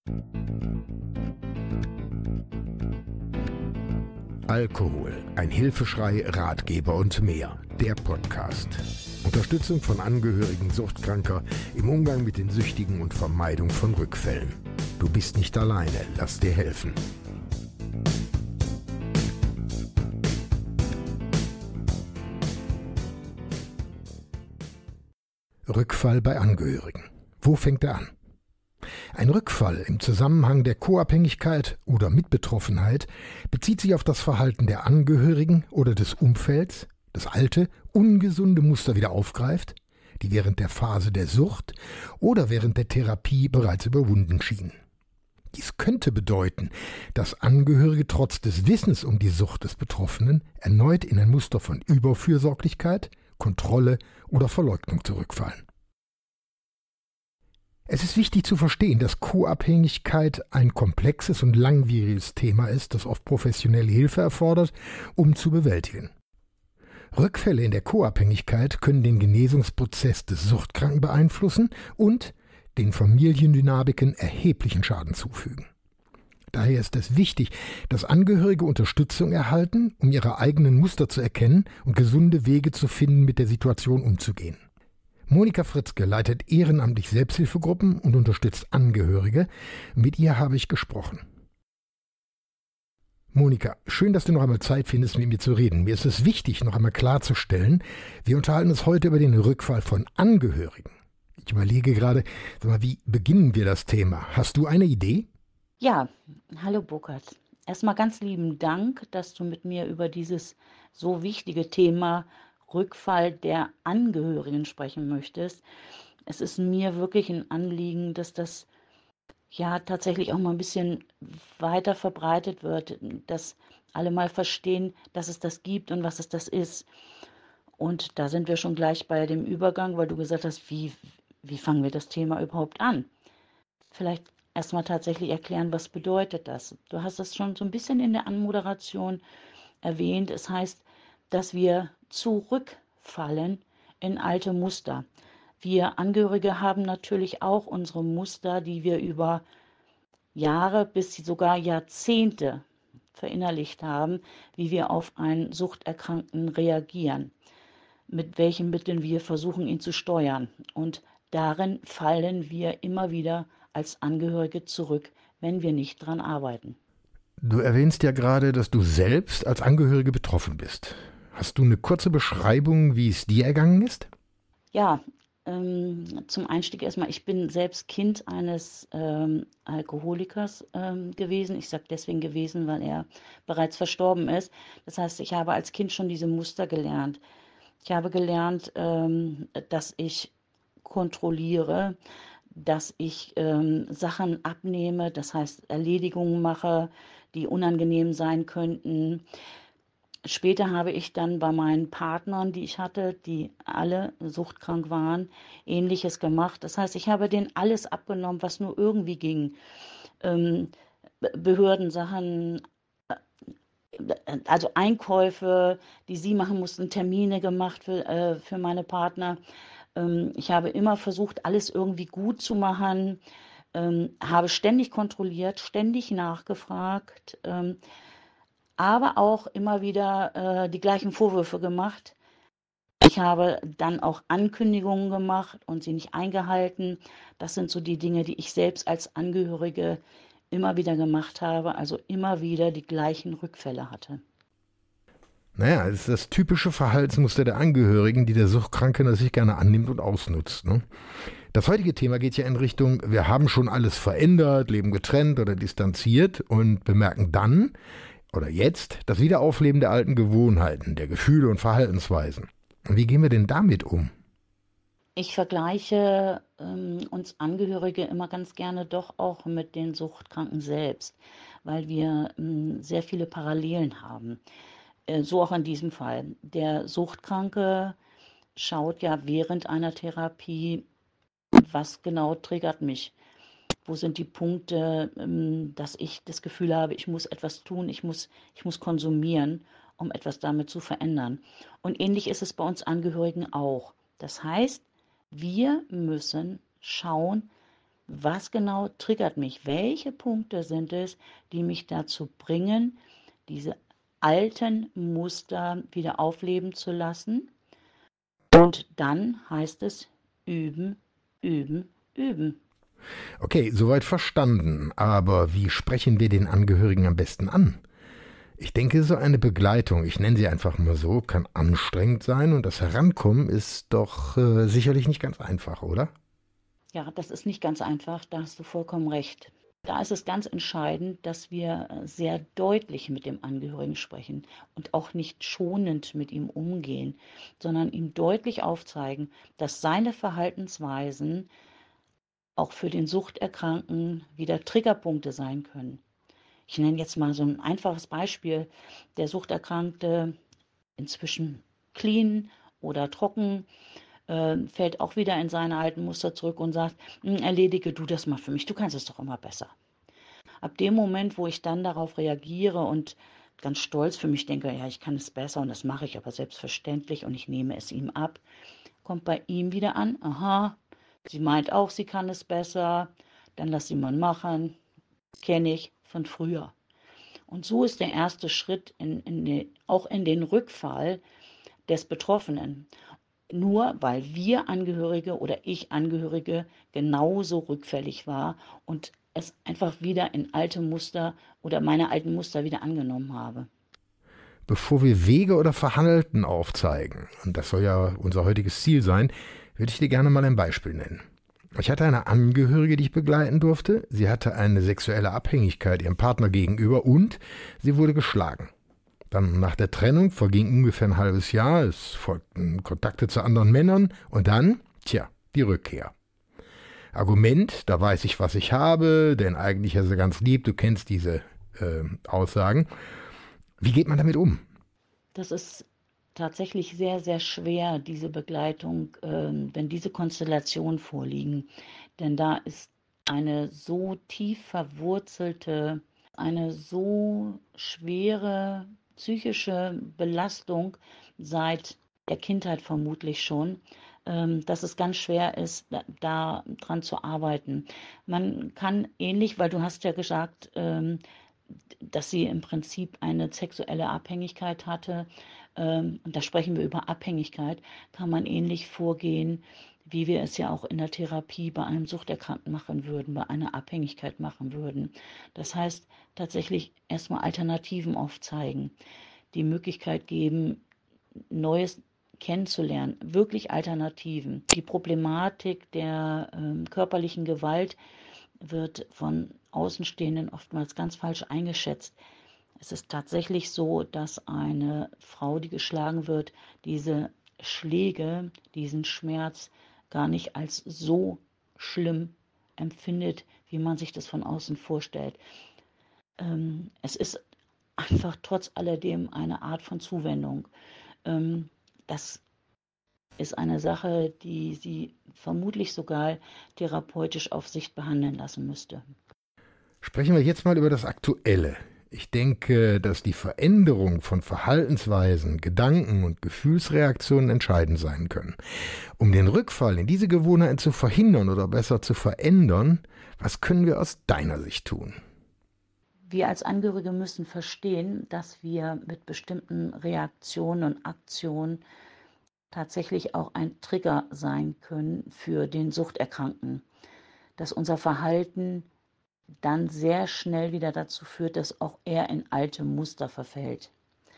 Alkohol, ein Hilfeschrei, Ratgeber und mehr. Der Podcast. Unterstützung von Angehörigen Suchtkranker im Umgang mit den Süchtigen und Vermeidung von Rückfällen. Du bist nicht alleine, lass dir helfen. Rückfall bei Angehörigen. Wo fängt er an? Ein Rückfall im Zusammenhang der Co-Abhängigkeit oder Mitbetroffenheit bezieht sich auf das Verhalten der Angehörigen oder des Umfelds, das alte, ungesunde Muster wieder aufgreift, die während der Phase der Sucht oder während der Therapie bereits überwunden schienen. Dies könnte bedeuten, dass Angehörige trotz des Wissens um die Sucht des Betroffenen erneut in ein Muster von Überfürsorglichkeit, Kontrolle oder Verleugnung zurückfallen. Es ist wichtig zu verstehen, dass Co-Abhängigkeit ein komplexes und langwieriges Thema ist, das oft professionelle Hilfe erfordert, um zu bewältigen. Rückfälle in der Co-Abhängigkeit können den Genesungsprozess des Suchtkranken beeinflussen und den Familiendynamiken erheblichen Schaden zufügen. Daher ist es wichtig, dass Angehörige Unterstützung erhalten, um ihre eigenen Muster zu erkennen und gesunde Wege zu finden, mit der Situation umzugehen. Monika Fritzke leitet ehrenamtlich Selbsthilfegruppen und unterstützt Angehörige. Mit ihr habe ich gesprochen. Monika, schön, dass du noch einmal Zeit findest, mit mir zu reden. Mir ist es wichtig, noch einmal klarzustellen, wir unterhalten uns heute über den Rückfall von Angehörigen. Ich überlege gerade, wie beginnen wir das Thema? Hast du eine Idee? Ja, hallo Burkhard. Erstmal ganz lieben Dank, dass du mit mir über dieses so wichtige Thema Rückfall der Angehörigen sprechen möchtest. Es ist mir wirklich ein Anliegen, dass das ja tatsächlich auch mal ein bisschen weiter verbreitet wird, dass alle mal verstehen, dass es das gibt und was es das ist. Und da sind wir schon gleich bei dem Übergang, weil du gesagt hast, wie fangen wir das Thema überhaupt an? Vielleicht erstmal tatsächlich erklären, was bedeutet das? Du hast es schon so ein bisschen in der Anmoderation erwähnt. Es heißt, dass wir zurückfallen in alte Muster. Wir Angehörige haben natürlich auch unsere Muster, die wir über Jahre bis sogar Jahrzehnte verinnerlicht haben, wie wir auf einen Suchterkrankten reagieren, mit welchen Mitteln wir versuchen, ihn zu steuern. Und darin fallen wir immer wieder als Angehörige zurück, wenn wir nicht dran arbeiten. Du erwähnst ja gerade, dass du selbst als Angehörige betroffen bist. Hast du eine kurze Beschreibung, wie es dir ergangen ist? Ja, zum Einstieg erstmal, ich bin selbst Kind eines Alkoholikers gewesen. Ich sage deswegen gewesen, weil er bereits verstorben ist. Das heißt, ich habe als Kind schon diese Muster gelernt. Ich habe gelernt, dass ich kontrolliere, dass ich Sachen abnehme, das heißt Erledigungen mache, die unangenehm sein könnten. Später habe ich dann bei meinen Partnern, die ich hatte, die alle suchtkrank waren, Ähnliches gemacht. Das heißt, ich habe denen alles abgenommen, was nur irgendwie ging. Ähm, Behördensachen, also Einkäufe, die sie machen mussten, Termine gemacht für meine Partner. Ich habe immer versucht, alles irgendwie gut zu machen, habe ständig kontrolliert, ständig nachgefragt, aber auch immer wieder die gleichen Vorwürfe gemacht. Ich habe dann auch Ankündigungen gemacht und sie nicht eingehalten. Das sind so die Dinge, die ich selbst als Angehörige immer wieder gemacht habe, also immer wieder die gleichen Rückfälle hatte. Naja, es ist das typische Verhaltensmuster der Angehörigen, die der Suchtkranke sich gerne annimmt und ausnutzt. Ne? Das heutige Thema geht ja in Richtung, wir haben schon alles verändert, leben getrennt oder distanziert und bemerken dann oder jetzt das Wiederaufleben der alten Gewohnheiten, der Gefühle und Verhaltensweisen. Und wie gehen wir denn damit um? Ich vergleiche uns Angehörige immer ganz gerne doch auch mit den Suchtkranken selbst, weil wir sehr viele Parallelen haben. So auch in diesem Fall. Der Suchtkranke schaut ja während einer Therapie, was genau triggert mich. Wo sind die Punkte, dass ich das Gefühl habe, ich muss etwas tun, ich muss konsumieren, um etwas damit zu verändern. Und ähnlich ist es bei uns Angehörigen auch. Das heißt, wir müssen schauen, Was genau triggert mich? Welche Punkte sind es, die mich dazu bringen, diese alten Muster wieder aufleben zu lassen? Und dann heißt es üben, üben, üben. Okay, soweit verstanden. Aber wie sprechen wir den Angehörigen am besten an? Ich denke, so eine Begleitung, ich nenne sie einfach mal so, kann anstrengend sein und das Herankommen ist doch sicherlich nicht ganz einfach, oder? Ja, das ist nicht ganz einfach, da hast du vollkommen recht. Da ist es ganz entscheidend, dass wir sehr deutlich mit dem Angehörigen sprechen und auch nicht schonend mit ihm umgehen, sondern ihm deutlich aufzeigen, dass seine Verhaltensweisen auch für den Suchterkrankten wieder Triggerpunkte sein können. Ich nenne jetzt mal so ein einfaches Beispiel. Der Suchterkrankte, inzwischen clean oder trocken, fällt auch wieder in seine alten Muster zurück und sagt, erledige du das mal für mich, du kannst es doch immer besser. Ab dem Moment, wo ich dann darauf reagiere und ganz stolz für mich denke, ja, ich kann es besser und das mache ich aber selbstverständlich und ich nehme es ihm ab, kommt bei ihm wieder an, aha, sie meint auch, sie kann es besser, dann lass sie mal machen, kenne ich von früher. Und so ist der erste Schritt auch in den Rückfall des Betroffenen. Nur weil wir Angehörige oder ich Angehörige genauso rückfällig war und es einfach wieder in alte Muster oder meine alten Muster wieder angenommen habe. Bevor wir Wege oder Verhalten aufzeigen, und das soll ja unser heutiges Ziel sein, würde ich dir gerne mal ein Beispiel nennen. Ich hatte eine Angehörige, die ich begleiten durfte. Sie hatte eine sexuelle Abhängigkeit ihrem Partner gegenüber und sie wurde geschlagen. Dann nach der Trennung verging ungefähr ein halbes Jahr, es folgten Kontakte zu anderen Männern und dann, die Rückkehr. Argument, da weiß ich, was ich habe, denn eigentlich ist er ganz lieb, du kennst diese Aussagen. Wie geht man damit um? Das ist tatsächlich sehr, sehr schwer, diese Begleitung, wenn diese Konstellationen vorliegen. Denn da ist eine so tief verwurzelte, eine so schwere psychische Belastung seit der Kindheit vermutlich schon, dass es ganz schwer ist, da dran zu arbeiten. Man kann ähnlich, weil du hast ja gesagt, dass sie im Prinzip eine sexuelle Abhängigkeit hatte, und da sprechen wir über Abhängigkeit, kann man ähnlich vorgehen, wie wir es ja auch in der Therapie bei einem Suchterkrankten machen würden, bei einer Abhängigkeit machen würden. Das heißt, tatsächlich erstmal Alternativen aufzeigen, die Möglichkeit geben, Neues kennenzulernen, wirklich Alternativen. Die Problematik der körperlichen Gewalt wird von Außenstehenden oftmals ganz falsch eingeschätzt. Es ist tatsächlich so, dass eine Frau, die geschlagen wird, diese Schläge, diesen Schmerz gar nicht als so schlimm empfindet, wie man sich das von außen vorstellt. Es ist einfach trotz alledem eine Art von Zuwendung. Das ist eine Sache, die sie vermutlich sogar therapeutisch auf Sicht behandeln lassen müsste. Sprechen wir jetzt mal über das Aktuelle. Ich denke, dass die Veränderung von Verhaltensweisen, Gedanken und Gefühlsreaktionen entscheidend sein können. Um den Rückfall in diese Gewohnheiten zu verhindern oder besser zu verändern, was können wir aus deiner Sicht tun? Wir als Angehörige müssen verstehen, dass wir mit bestimmten Reaktionen und Aktionen tatsächlich auch ein Trigger sein können für den Suchterkrankten, dass unser Verhalten dann sehr schnell wieder dazu führt, dass auch er in alte Muster verfällt.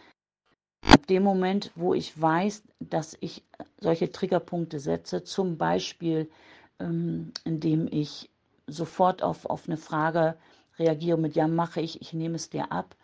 Ab dem Moment, wo ich weiß, dass ich solche Triggerpunkte setze, zum Beispiel indem ich sofort auf eine Frage reagiere mit ja, mache ich nehme es dir ab,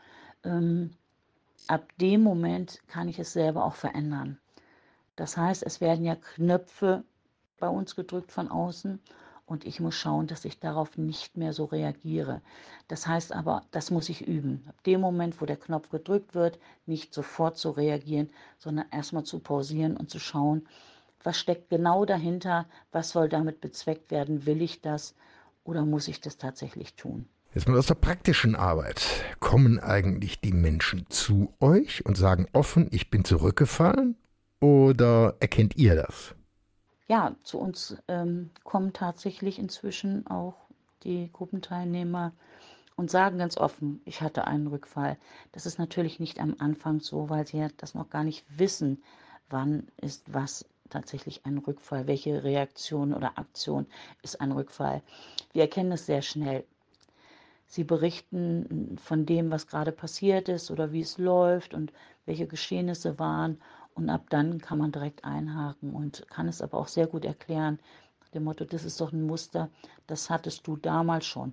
ab dem Moment kann ich es selber auch verändern. Das heißt, es werden ja Knöpfe bei uns gedrückt von außen und ich muss schauen, dass ich darauf nicht mehr so reagiere. Das heißt aber, das muss ich üben. Ab dem Moment, wo der Knopf gedrückt wird, nicht sofort zu reagieren, sondern erstmal zu pausieren und zu schauen, was steckt genau dahinter, was soll damit bezweckt werden, will ich das oder muss ich das tatsächlich tun? Jetzt mal aus der praktischen Arbeit. Kommen eigentlich die Menschen zu euch und sagen offen, ich bin zurückgefallen? Oder erkennt ihr das? Ja, zu uns kommen tatsächlich inzwischen auch die Gruppenteilnehmer, und sagen ganz offen, ich hatte einen Rückfall. Das ist natürlich nicht am Anfang so, weil sie ja das noch gar nicht wissen, wann ist was tatsächlich ein Rückfall, welche Reaktion oder Aktion ist ein Rückfall. Wir erkennen es sehr schnell. Sie berichten von dem, was gerade passiert ist oder wie es läuft und welche Geschehnisse waren. Und ab dann kann man direkt einhaken und kann es aber auch sehr gut erklären. Nach dem Motto, das ist doch ein Muster, das hattest du damals schon.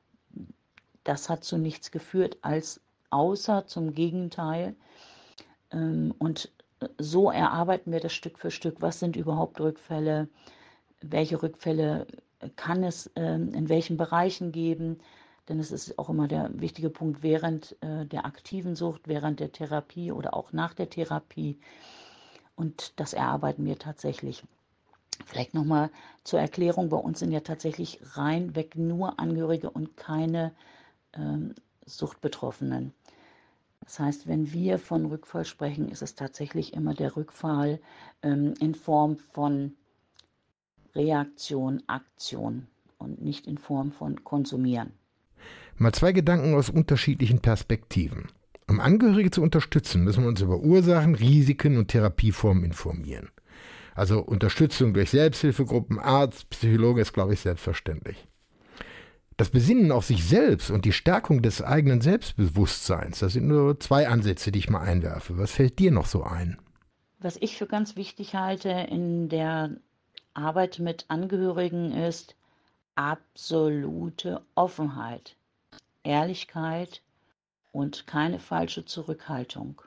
Das hat zu nichts geführt, als außer zum Gegenteil. Und so erarbeiten wir das Stück für Stück. Was sind überhaupt Rückfälle? Welche Rückfälle kann es in welchen Bereichen geben? Denn es ist auch immer der wichtige Punkt während der aktiven Sucht, während der Therapie oder auch nach der Therapie. Und das erarbeiten wir tatsächlich. Vielleicht nochmal zur Erklärung, bei uns sind ja tatsächlich reinweg nur Angehörige und keine Suchtbetroffenen. Das heißt, wenn wir von Rückfall sprechen, ist es tatsächlich immer der Rückfall in Form von Reaktion, Aktion und nicht in Form von Konsumieren. Mal 2 Gedanken aus unterschiedlichen Perspektiven. Um Angehörige zu unterstützen, müssen wir uns über Ursachen, Risiken und Therapieformen informieren. Also Unterstützung durch Selbsthilfegruppen, Arzt, Psychologe ist, glaube ich, selbstverständlich. Das Besinnen auf sich selbst und die Stärkung des eigenen Selbstbewusstseins, das sind nur 2 Ansätze, die ich mal einwerfe. Was fällt dir noch so ein? Was ich für ganz wichtig halte in der Arbeit mit Angehörigen ist absolute Offenheit, Ehrlichkeit und keine falsche Zurückhaltung.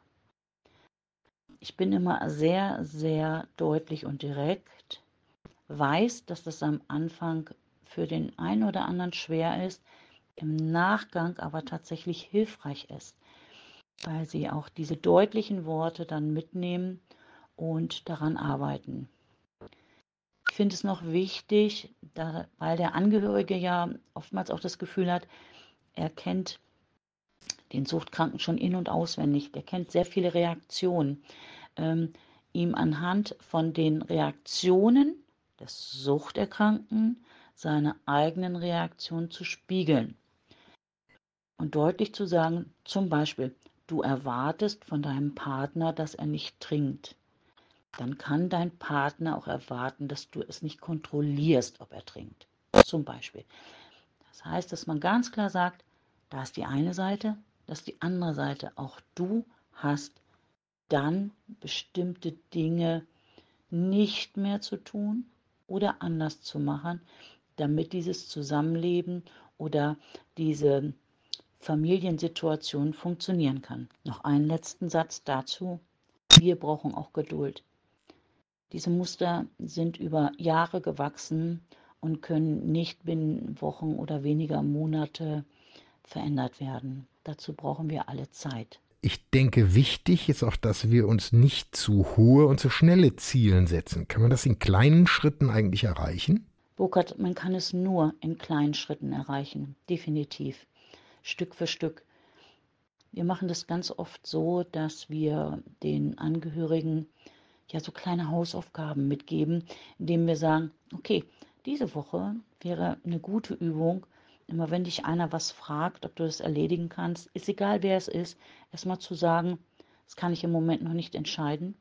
Ich bin immer sehr, sehr deutlich und direkt, weiß, dass das am Anfang für den einen oder anderen schwer ist, im Nachgang aber tatsächlich hilfreich ist, weil sie auch diese deutlichen Worte dann mitnehmen und daran arbeiten. Ich finde es noch wichtig, weil der Angehörige ja oftmals auch das Gefühl hat, er kennt den Suchtkranken schon in- und auswendig, der kennt sehr viele Reaktionen. Ihm anhand von den Reaktionen des Suchterkrankten seine eigenen Reaktionen zu spiegeln und deutlich zu sagen, zum Beispiel, du erwartest von deinem Partner, dass er nicht trinkt. Dann kann dein Partner auch erwarten, dass du es nicht kontrollierst, ob er trinkt. Zum Beispiel. Das heißt, dass man ganz klar sagt, da ist die eine Seite, das ist die andere Seite. Auch du hast dann bestimmte Dinge nicht mehr zu tun oder anders zu machen, damit dieses Zusammenleben oder diese Familiensituation funktionieren kann. Noch einen letzten Satz dazu. Wir brauchen auch Geduld. Diese Muster sind über Jahre gewachsen und können nicht binnen Wochen oder weniger Monate verändert werden. Dazu brauchen wir alle Zeit. Ich denke, wichtig ist auch, dass wir uns nicht zu hohe und zu schnelle Ziele setzen. Kann man das in kleinen Schritten eigentlich erreichen? Burkhard, man kann es nur in kleinen Schritten erreichen, definitiv, Stück für Stück. Wir machen das ganz oft so, dass wir den Angehörigen ja so kleine Hausaufgaben mitgeben, indem wir sagen, okay, diese Woche wäre eine gute Übung, immer wenn dich einer was fragt, ob du das erledigen kannst, ist egal wer es ist, erstmal zu sagen, das kann ich im Moment noch nicht entscheiden,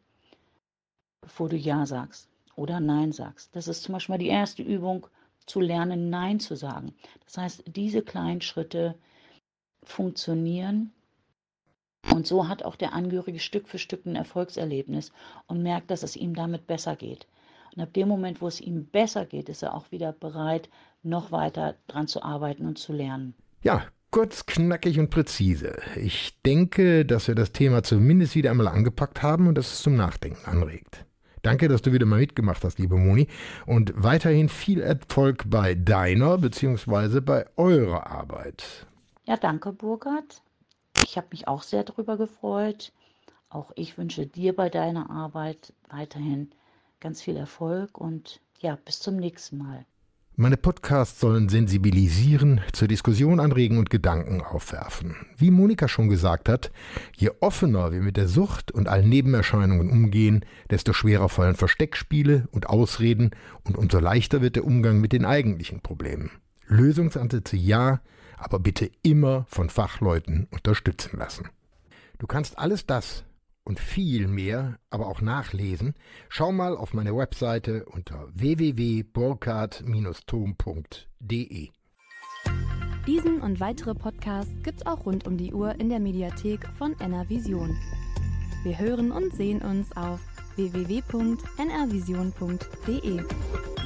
bevor du Ja sagst oder Nein sagst. Das ist zum Beispiel mal die erste Übung, zu lernen, Nein zu sagen. Das heißt, diese kleinen Schritte funktionieren und so hat auch der Angehörige Stück für Stück ein Erfolgserlebnis und merkt, dass es ihm damit besser geht. Und ab dem Moment, wo es ihm besser geht, ist er auch wieder bereit, noch weiter dran zu arbeiten und zu lernen. Ja, kurz, knackig und präzise. Ich denke, dass wir das Thema zumindest wieder einmal angepackt haben und dass es zum Nachdenken anregt. Danke, dass du wieder mal mitgemacht hast, liebe Moni. Und weiterhin viel Erfolg bei deiner bzw. bei eurer Arbeit. Ja, danke, Burkhard. Ich habe mich auch sehr darüber gefreut. Auch ich wünsche dir bei deiner Arbeit weiterhin ganz viel Erfolg und ja, bis zum nächsten Mal. Meine Podcasts sollen sensibilisieren, zur Diskussion anregen und Gedanken aufwerfen. Wie Monika schon gesagt hat, je offener wir mit der Sucht und allen Nebenerscheinungen umgehen, desto schwerer fallen Versteckspiele und Ausreden und umso leichter wird der Umgang mit den eigentlichen Problemen. Lösungsansätze ja, aber bitte immer von Fachleuten unterstützen lassen. Du kannst alles das und viel mehr aber auch nachlesen. Schau mal auf meine Webseite unter www.burkhard-thom.de. Diesen und weitere Podcasts gibt's auch rund um die Uhr in der Mediathek von NRVision. Wir hören und sehen uns auf www.nrvision.de.